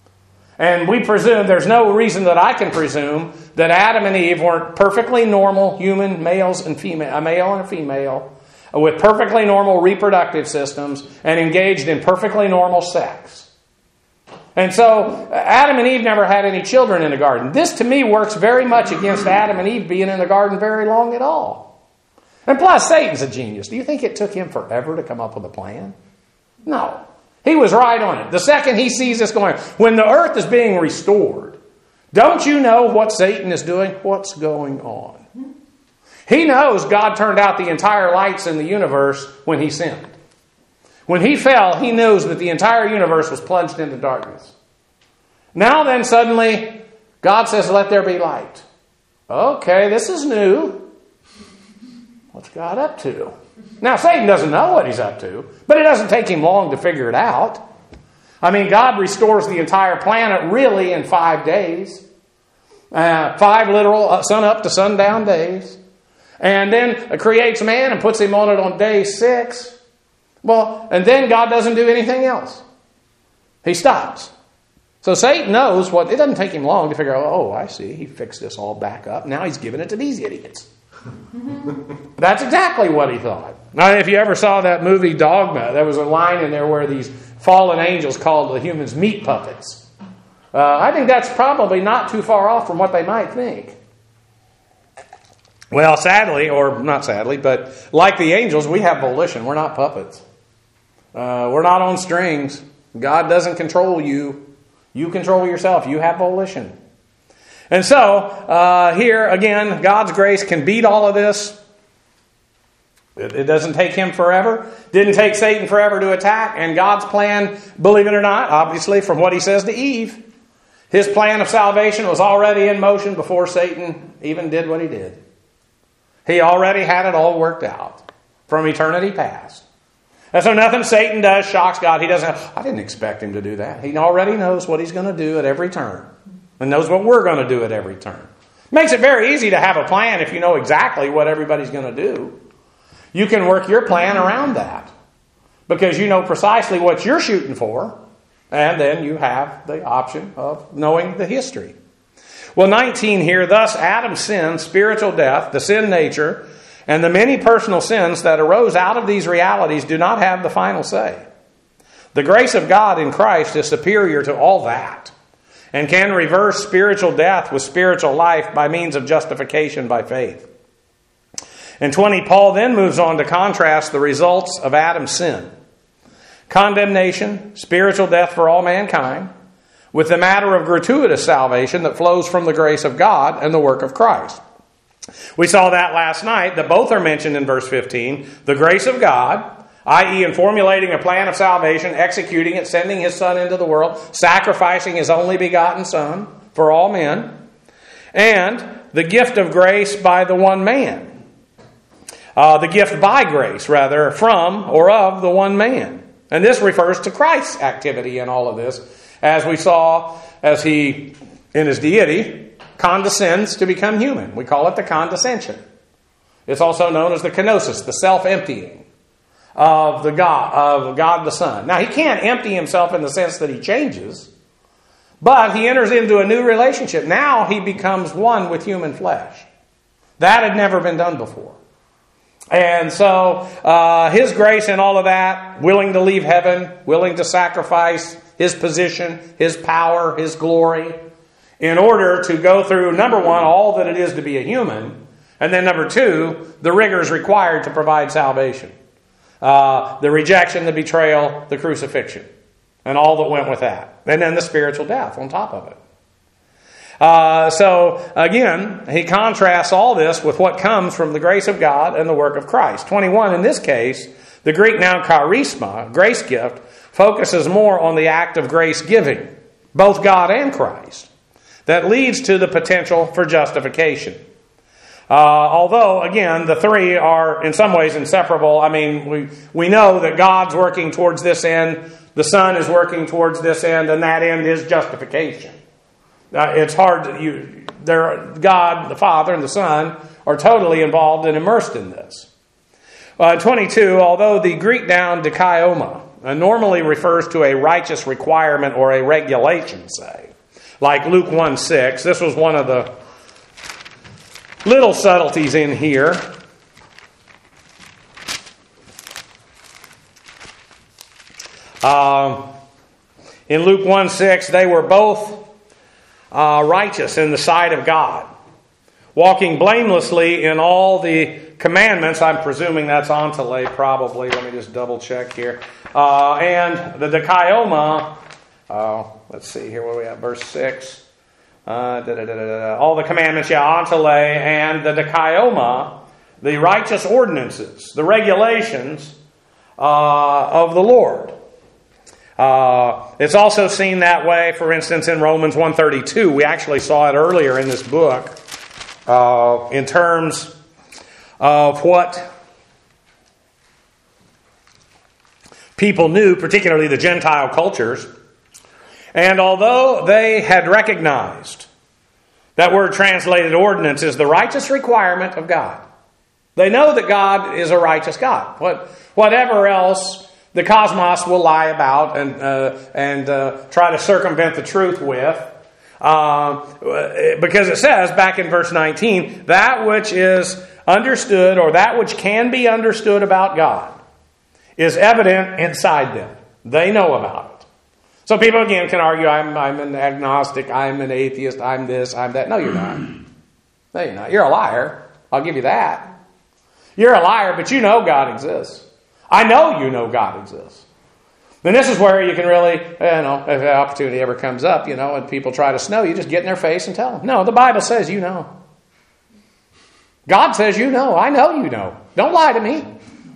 S1: And we presume, there's no reason that I can presume, that Adam and Eve weren't perfectly normal human males and female, a male and a female, with perfectly normal reproductive systems and engaged in perfectly normal sex. And so, Adam and Eve never had any children in the garden. This, to me, works very much against Adam and Eve being in the garden very long at all. And plus, Satan's a genius. Do you think it took him forever to come up with a plan? No. He was right on it. The second he sees this going, when the earth is being restored, don't you know what Satan is doing? What's going on? He knows God turned out the entire lights in the universe when he sinned. When he fell, he knows that the entire universe was plunged into darkness. Now then, suddenly, God says, let there be light. Okay, this is new. What's God up to? Now, Satan doesn't know what he's up to, but it doesn't take him long to figure it out. I mean, God restores the entire planet really in five days. Uh, five literal uh, sun up to sundown days. And then creates man and puts him on it on day six. Well, and then God doesn't do anything else. He stops. So Satan knows what, it doesn't take him long to figure out, oh, I see, he fixed this all back up. Now he's giving it to these idiots. That's exactly what he thought. Now, if you ever saw that movie Dogma, there was a line in there where these fallen angels called the humans meat puppets. Uh, I think that's probably not too far off from what they might think. Well, sadly, or not sadly, but like the angels, we have volition. We're not puppets. Uh, we're not on strings. God doesn't control you. You control yourself. You have volition. And so, uh, here, again, God's grace can beat all of this. It, it doesn't take him forever. Didn't take Satan forever to attack. And God's plan, believe it or not, obviously, from what he says to Eve, his plan of salvation was already in motion before Satan even did what he did. He already had it all worked out from eternity past. And so nothing Satan does shocks God. He doesn't, I didn't expect him to do that. He already knows what he's going to do at every turn. And knows what we're going to do at every turn. Makes it very easy to have a plan if you know exactly what everybody's going to do. You can work your plan around that. Because you know precisely what you're shooting for. And then you have the option of knowing the history. Well, nineteen here, thus Adam's sin, spiritual death, the sin nature, and the many personal sins that arose out of these realities do not have the final say. The grace of God in Christ is superior to all that and can reverse spiritual death with spiritual life by means of justification by faith. In twenty, Paul then moves on to contrast the results of Adam's sin. Condemnation, spiritual death for all mankind, with the matter of gratuitous salvation that flows from the grace of God and the work of Christ. We saw that last night, that both are mentioned in verse fifteen. The grace of God, that is in formulating a plan of salvation, executing it, sending his Son into the world, sacrificing his only begotten Son for all men, and the gift of grace by the one man. Uh, the gift by grace, rather, from or of the one man. And this refers to Christ's activity in all of this, as we saw as he, in his deity, condescends to become human. We call it the condescension. It's also known as the kenosis, the self-emptying of the God, of God the Son. Now, he can't empty himself in the sense that he changes, but he enters into a new relationship. Now he becomes one with human flesh. That had never been done before. And so, uh, his grace in all of that, willing to leave heaven, willing to sacrifice his position, his power, his glory, in order to go through, number one, all that it is to be a human, and then number two, the rigors required to provide salvation. Uh, the rejection, the betrayal, the crucifixion, and all that went with that. And then the spiritual death on top of it. Uh, so, again, he contrasts all this with what comes from the grace of God and the work of Christ. twenty-one, in this case, The Greek noun charisma, grace gift, focuses more on the act of grace giving, both God and Christ, that leads to the potential for justification. Uh, although, again, the three are in some ways inseparable. I mean, we, we know that God's working towards this end, the Son is working towards this end, and that end is justification. Uh, it's hard to, you, they're, God, the Father, and the Son are totally involved and immersed in this. Uh, twenty-two, although the Greek noun dikaioma uh, normally refers to a righteous requirement or a regulation, say, like Luke one six, this was one of the little subtleties in here. Uh, in Luke one six, they were both uh, righteous in the sight of God, walking blamelessly in all the commandments. I'm presuming that's ontole, probably. Let me just double check here. Uh, and the dikaioma, uh, let's see here, where we at, verse six. Uh, da, da, da, da, da. All the commandments, yeah, ontole, and the dikaioma, the righteous ordinances, the regulations uh, of the Lord. Uh, it's also seen that way, for instance, in Romans one thirty-two. We actually saw it earlier in this book uh, in terms of what people knew, particularly the Gentile cultures. And although they had recognized that word translated ordinance is the righteous requirement of God, they know that God is a righteous God. What, whatever else the cosmos will lie about and uh, and uh, try to circumvent the truth with, uh, because it says back in verse nineteen, that which is understood or that which can be understood about God is evident inside them. They know about it. So people, again, can argue, I'm, I'm an agnostic, I'm an atheist, I'm this, I'm that. No, you're not. No, you're not. You're a liar. I'll give you that. You're a liar, but you know God exists. I know you know God exists. And this is where you can really, you know, if the opportunity ever comes up, you know, and people try to snow you, just get in their face and tell them. No, the Bible says you know. God says you know. I know you know. Don't lie to me.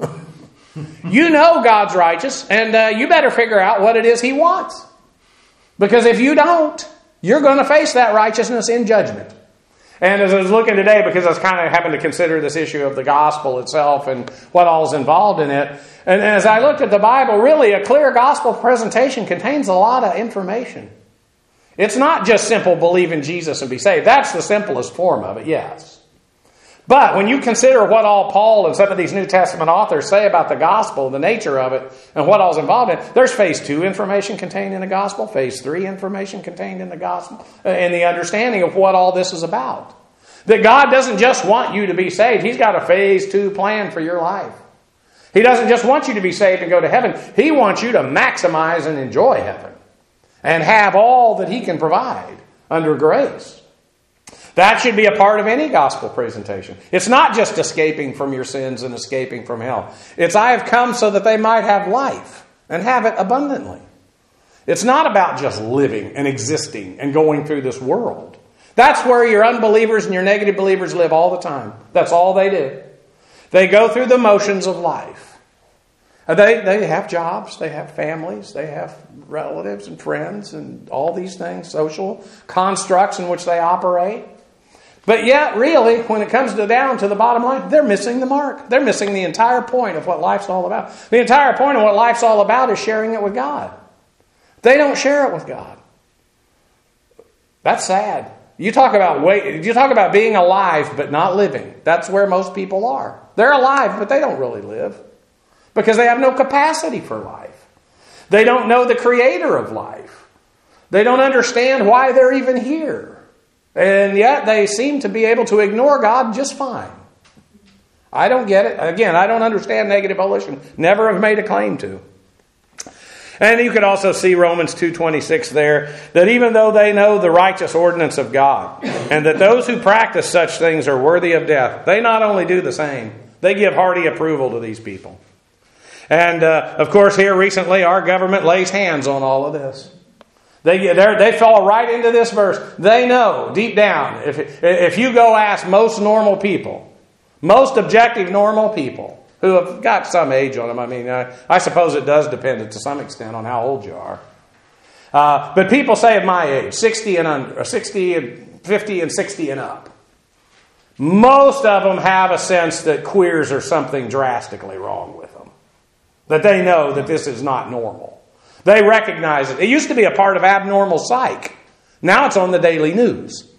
S1: You know God's righteous, and uh, you better figure out what it is He wants. Because if you don't, you're going to face that righteousness in judgment. And as I was looking today, because I was kind of having to consider this issue of the gospel itself and what all is involved in it, and as I looked at the Bible, really a clear gospel presentation contains a lot of information. It's not just simple believe in Jesus and be saved. That's the simplest form of it, yes. But when you consider what all Paul and some of these New Testament authors say about the gospel, the nature of it, and what all is involved in it, there's phase two information contained in the gospel, phase three information contained in the gospel, and the understanding of what all this is about. That God doesn't just want you to be saved. He's got a phase two plan for your life. He doesn't just want you to be saved and go to heaven. He wants you to maximize and enjoy heaven and have all that He can provide under grace. That should be a part of any gospel presentation. It's not just escaping from your sins and escaping from hell. It's I have come so that they might have life and have it abundantly. It's not about just living and existing and going through this world. That's where your unbelievers and your negative believers live all the time. That's all they do. They go through the motions of life. They, they have jobs, they have families, they have relatives and friends and all these things, social constructs in which they operate. But yet, really, when it comes to down to the bottom line, they're missing the mark. They're missing the entire point of what life's all about. The entire point of what life's all about is sharing it with God. They don't share it with God. That's sad. You talk about wait, you talk about being alive but not living. That's where most people are. They're alive, but they don't really live because they have no capacity for life. They don't know the creator of life. They don't understand why they're even here. And yet they seem to be able to ignore God just fine. I don't get it. Again, I don't understand negative volition. Never have made a claim to. And you could also see Romans two twenty-six there, that even though they know the righteous ordinance of God, and that those who practice such things are worthy of death, they not only do the same, they give hearty approval to these people. And uh, of course here recently our government lays hands on all of this. They they fall right into this verse. They know deep down, if if you go ask most normal people, most objective normal people, who have got some age on them. I mean, I, I suppose it does depend to some extent on how old you are. Uh, but people say of my age, sixty and under, sixty and fifty and sixty and up. Most of them have a sense that queers are something drastically wrong with them. That they know that this is not normal. They recognize it. It used to be a part of abnormal psych. Now it's on the daily news.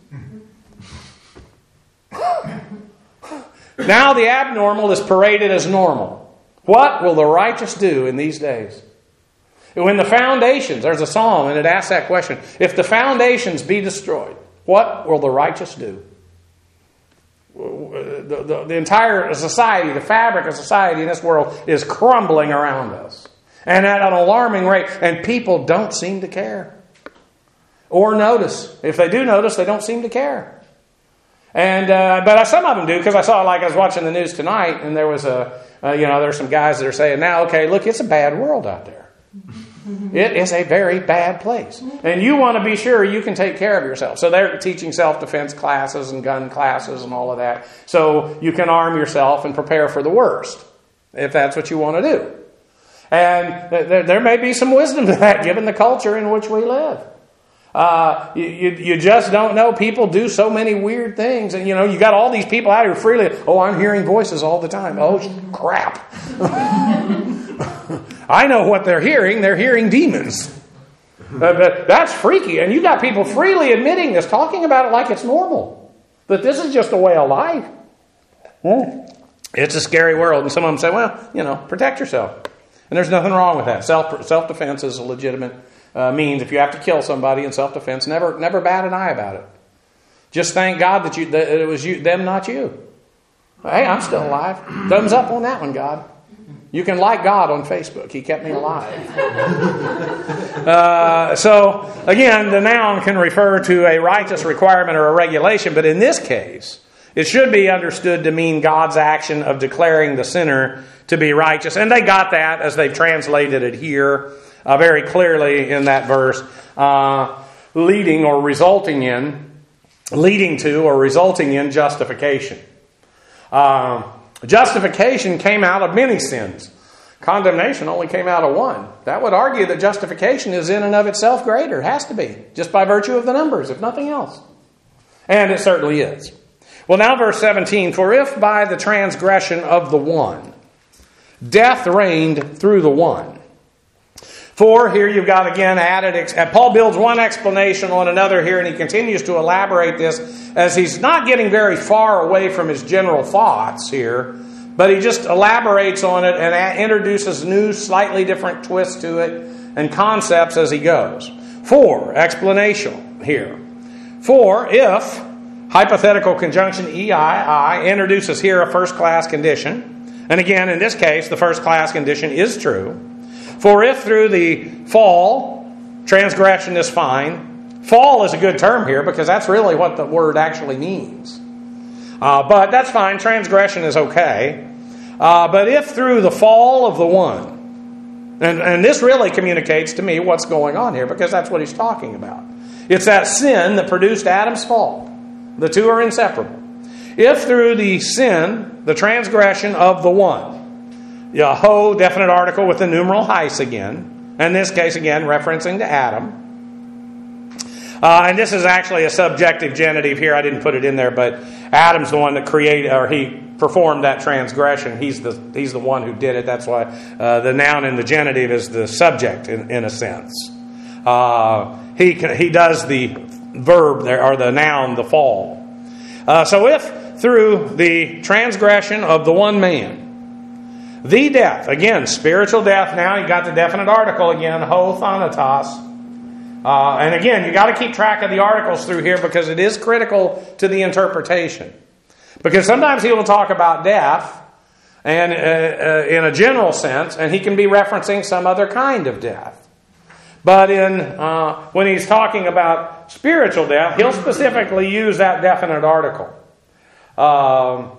S1: Now the abnormal is paraded as normal. What will the righteous do in these days? When the foundations, there's a psalm and it asks that question. If the foundations be destroyed, what will the righteous do? The, the, the entire society, the fabric of society in this world is crumbling around us. And at an alarming rate. And people don't seem to care. Or notice. If they do notice, they don't seem to care. And uh, but some of them do, because I saw, like I was watching the news tonight, and there was a, uh, you know, there's some guys that are saying, now, okay, look, it's a bad world out there. It is a very bad place. And you want to be sure you can take care of yourself. So they're teaching self-defense classes and gun classes and all of that. So you can arm yourself and prepare for the worst, if that's what you want to do. And there, there may be some wisdom to that, given the culture in which we live. Uh, you, you, you just don't know. People do so many weird things. And, you know, you got all these people out here freely. Oh, I'm hearing voices all the time. Oh, crap. I know what they're hearing. They're hearing demons. Uh, but that's freaky. And you got people freely admitting this, talking about it like it's normal. That this is just a way of life. Mm. It's a scary world. And some of them say, well, you know, protect yourself. And there's nothing wrong with that. Self, self-defense is a legitimate Uh, means if you have to kill somebody in self-defense, never never bat an eye about it. Just thank God that you that it was you, them, not you. Hey, I'm still alive. Thumbs up on that one, God. You can like God on Facebook. He kept me alive. uh, so, again, the noun can refer to a righteous requirement or a regulation, but in this case, it should be understood to mean God's action of declaring the sinner to be righteous. And they got that as they've translated it here. Uh, very clearly in that verse, uh, leading or resulting in, leading to or resulting in justification. Uh, justification came out of many sins. Condemnation only came out of one. That would argue that justification is in and of itself greater. It has to be, just by virtue of the numbers, if nothing else. And it certainly is. Well, now verse seventeen, for if by the transgression of the one, death reigned through the one. For here you've got again added, Paul builds one explanation on another here, and he continues to elaborate this as he's not getting very far away from his general thoughts here, but he just elaborates on it and introduces new, slightly different twists to it and concepts as he goes. For, explanation here. For, if, hypothetical conjunction E I I introduces here a first-class condition, and again, in this case, the first-class condition is true. For if through the fall, transgression is fine. Fall is a good term here because that's really what the word actually means. Uh, but that's fine. Transgression is okay. Uh, but if through the fall of the one, and, and this really communicates to me what's going on here because that's what he's talking about. It's that sin that produced Adam's fall. The two are inseparable. If through the sin, the transgression of the one, Yahoo, definite article with the numeral heis again. In this case, again, referencing to Adam. Uh, and this is actually a subjective genitive here. I didn't put it in there, but Adam's the one that created, or he performed that transgression. He's the he's the one who did it. That's why uh, the noun in the genitive is the subject in, in a sense. Uh, he he does the verb there, or the noun, the fall. Uh, so if through the transgression of the one man, the death, again, spiritual death. Now you got the definite article again, ho thanatos. Uh, and again, you got to keep track of the articles through here because it is critical to the interpretation. Because sometimes he will talk about death and uh, uh, in a general sense, and he can be referencing some other kind of death. But in uh, when he's talking about spiritual death, he'll specifically use that definite article. Um,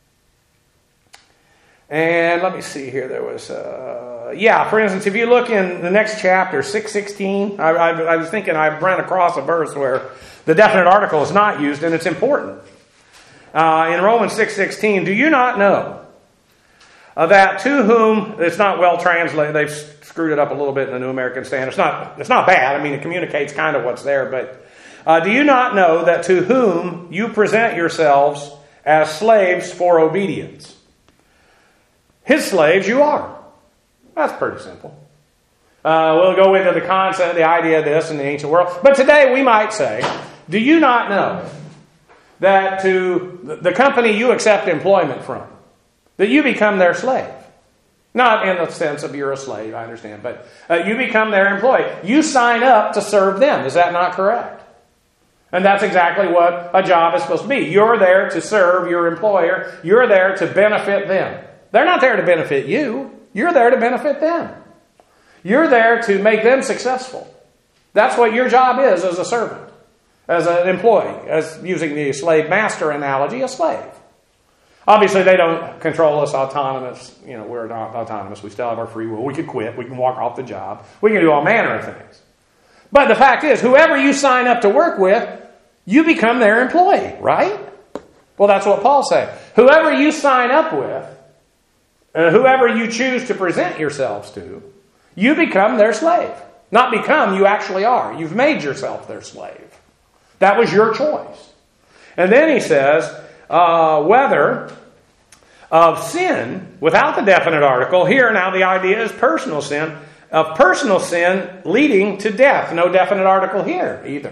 S1: And let me see here. There was, uh, yeah, for instance, if you look in the next chapter, six sixteen, I, I, I was thinking I ran across a verse where the definite article is not used, and it's important. Uh, in Romans six sixteen, do you not know uh, that to whom, it's not well translated, they've screwed it up a little bit in the New American Standard. It's not, it's not bad. I mean, it communicates kind of what's there. But uh, do you not know that to whom you present yourselves as slaves for obedience? His slaves you are. That's pretty simple. Uh, we'll go into the concept, the idea of this in the ancient world. But today we might say, do you not know that to the company you accept employment from, that you become their slave? Not in the sense of you're a slave, I understand, but uh, you become their employee. You sign up to serve them. Is that not correct? And that's exactly what a job is supposed to be. You're there to serve your employer. You're there to benefit them. They're not there to benefit you. You're there to benefit them. You're there to make them successful. That's what your job is as a servant, as an employee, as using the slave master analogy, a slave. Obviously, they don't control us autonomous. You know, we're not autonomous. We still have our free will. We could quit. We can walk off the job. We can do all manner of things. But the fact is, whoever you sign up to work with, you become their employee, right? Well, that's what Paul said. Whoever you sign up with, uh, whoever you choose to present yourselves to, you become their slave. Not become, you actually are. You've made yourself their slave. That was your choice. And then he says, uh, whether of sin, without the definite article, here now the idea is personal sin, of personal sin leading to death. No definite article here either.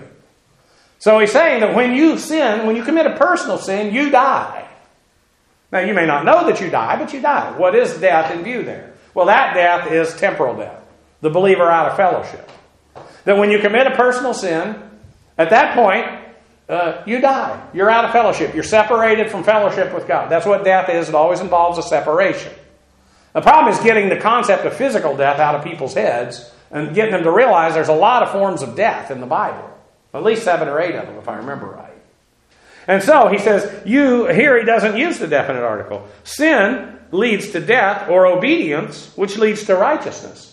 S1: So he's saying that when you sin, when you commit a personal sin, you die. Now you may not know that you die, but you die. What is death in view there? Well, that death is temporal death. The believer out of fellowship. That when you commit a personal sin, at that point, uh, you die. You're out of fellowship. You're separated from fellowship with God. That's what death is. It always involves a separation. The problem is getting the concept of physical death out of people's heads and getting them to realize there's a lot of forms of death in the Bible. At least seven or eight of them, if I remember right. And so he says, you, here he doesn't use the definite article. Sin leads to death, or obedience, which leads to righteousness.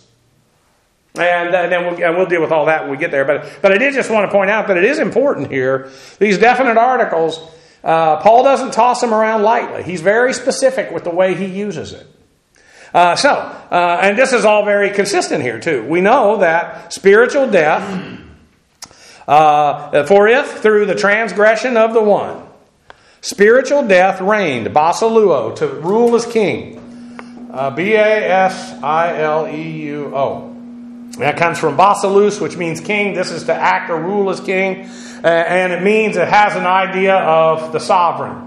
S1: And uh, then we'll, and we'll deal with all that when we get there. But, but I did just want to point out that it is important here. These definite articles, uh, Paul doesn't toss them around lightly. He's very specific with the way he uses it. Uh, so, uh, and this is all very consistent here too. We know that spiritual death, uh, for if through the transgression of the one, spiritual death reigned, basiluo, to rule as king. Uh, B A S I L E U O. That comes from basilus, which means king. This is to act or rule as king. Uh, and it means it has an idea of the sovereign.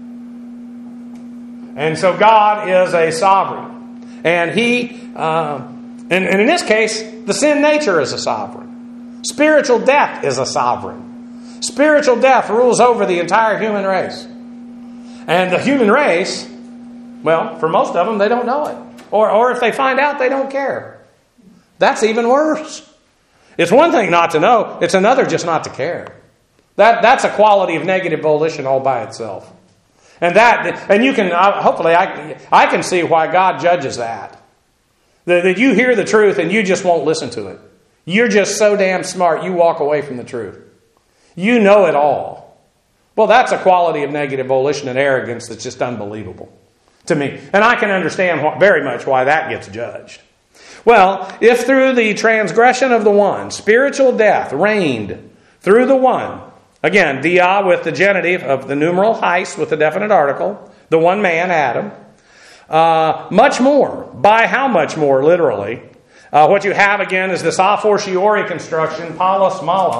S1: And so God is a sovereign. And he, uh, and, and in this case, the sin nature is a sovereign. Spiritual death is a sovereign. Spiritual death rules over the entire human race. And the human race, well, for most of them, they don't know it. Or, or if they find out, they don't care. That's even worse. It's one thing not to know. It's another just not to care. That, that's a quality of negative volition all by itself. And that, and you can, uh, hopefully, I, I can see why God judges that. That, that you hear the truth and you just won't listen to it. You're just so damn smart, you walk away from the truth. You know it all. Well, that's a quality of negative volition and arrogance that's just unbelievable to me. And I can understand wh- very much why that gets judged. Well, if through the transgression of the one, spiritual death reigned through the one, again, dia with the genitive of the numeral heis with the definite article, the one man, Adam, uh, much more, by how much more, literally. Uh, what you have, again, is this a fortiori construction, paulus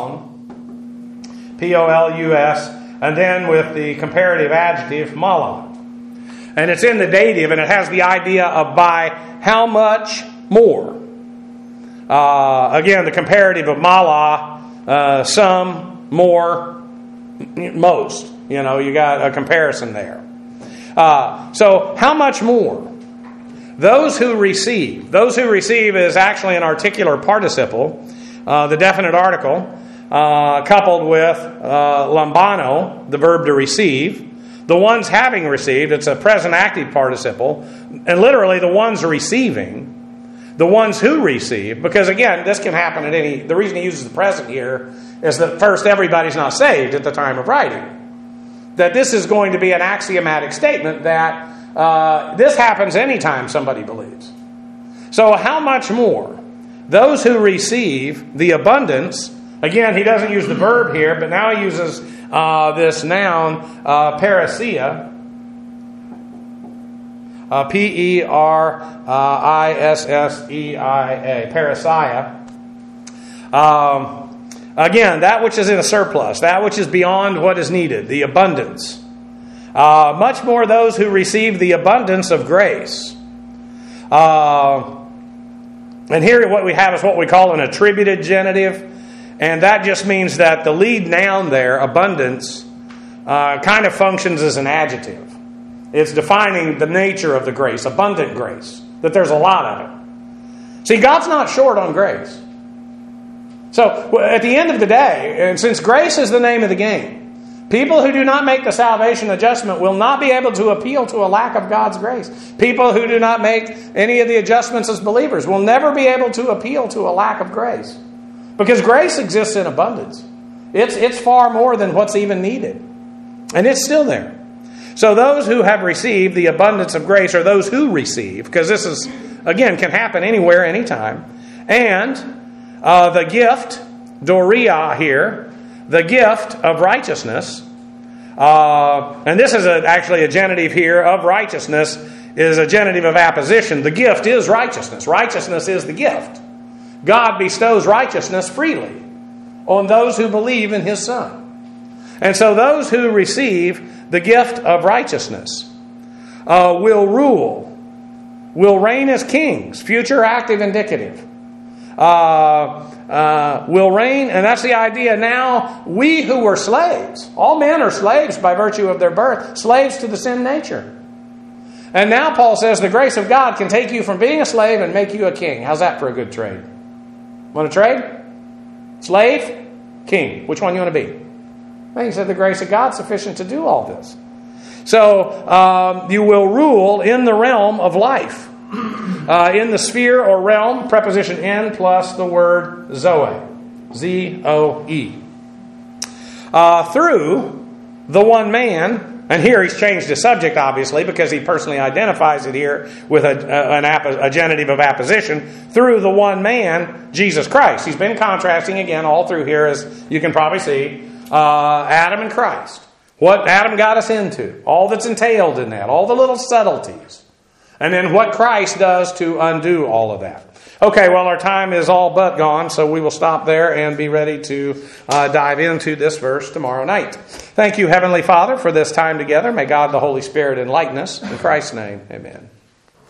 S1: malon, P O L U S, and then with the comparative adjective, malon. And it's in the dative, and it has the idea of by how much more. Uh, again, the comparative of mala, uh, some, more, most. You know, you got a comparison there. Uh, so, how much more? Those who receive. Those who receive is actually an articular participle, uh, the definite article, uh, coupled with uh, lambano, the verb to receive. The ones having received, it's a present active participle, and literally the ones receiving. The ones who receive, because again, this can happen at any, the reason he uses the present here is that first, everybody's not saved at the time of writing. That this is going to be an axiomatic statement that uh, this happens anytime somebody believes. So how much more those who receive the abundance, again, he doesn't use the verb here, but now he uses uh, this noun, uh, parousia, uh, P E R I S S E I A, parousia. Um, again, that which is in a surplus, that which is beyond what is needed, the abundance. Uh, much more those who receive the abundance of grace. Uh, and here what we have is what we call an attributed genitive. And that just means that the lead noun there, abundance, uh, kind of functions as an adjective. It's defining the nature of the grace, abundant grace, that there's a lot of it. See, God's not short on grace. So, at the end of the day, and since grace is the name of the game, people who do not make the salvation adjustment will not be able to appeal to a lack of God's grace. People who do not make any of the adjustments as believers will never be able to appeal to a lack of grace. Because grace exists in abundance. It's, it's far more than what's even needed. And it's still there. So those who have received the abundance of grace are those who receive, because this is, again, can happen anywhere, anytime. And uh, the gift, doria here, the gift of righteousness, uh, and this is a, actually a genitive here, of righteousness, is a genitive of apposition. The gift is righteousness. Righteousness is the gift. God bestows righteousness freely on those who believe in His Son. And so those who receive the gift of righteousness uh, will rule, will reign as kings, future active indicative, uh, uh, will reign, and that's the idea now, we who were slaves, all men are slaves by virtue of their birth, slaves to the sin nature. And now Paul says the grace of God can take you from being a slave and make you a king. How's that for a good trade? Want to trade? Slave? King. Which one you want to be? Well, he said the grace of God is sufficient to do all this. So um, you will rule in the realm of life. Uh, in the sphere or realm, preposition in plus the word zoe. Z O E. Uh, through the one man, and here he's changed the subject obviously because he personally identifies it here with a, a, an app, a genitive of apposition, through the one man, Jesus Christ. He's been contrasting again all through here, as you can probably see, uh, Adam and Christ. What Adam got us into, all that's entailed in that, all the little subtleties. And then what Christ does to undo all of that. Okay, well, our time is all but gone, so we will stop there and be ready to uh, dive into this verse tomorrow night. Thank you, Heavenly Father, for this time together. May God the Holy Spirit enlighten us. In Christ's name, amen.